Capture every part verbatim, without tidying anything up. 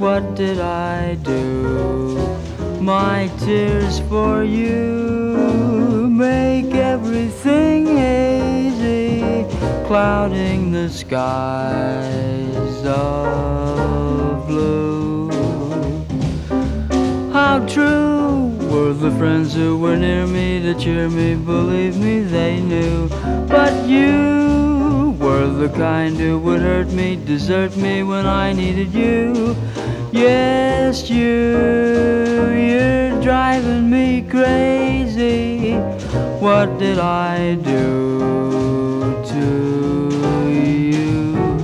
What did I do? My tears for you make everything hazy, clouding the skies of blue. How true were the friends who were near me to cheer me, believe me they knew. But you were the kind who would hurt me, desert me when I needed you. Yes, you, you're driving me crazy. What did I do to you?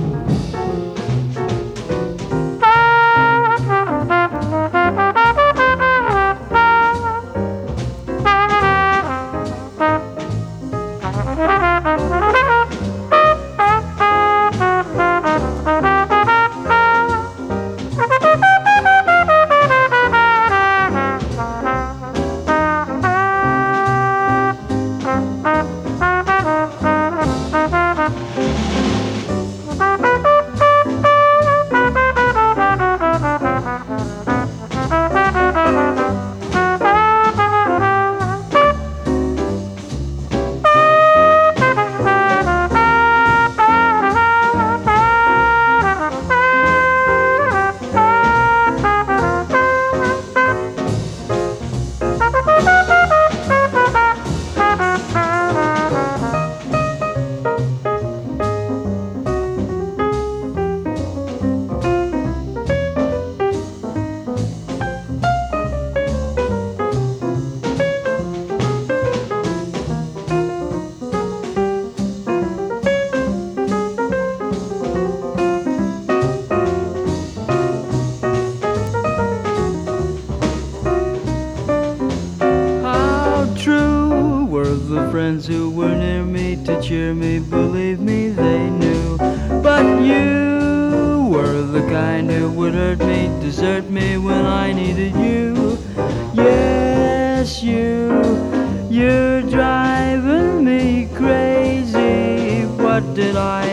The friends who were near me to cheer me, believe me they knew. But you were the kind who would hurt me, desert me when I needed you. Yes, you, you're driving me crazy. What did I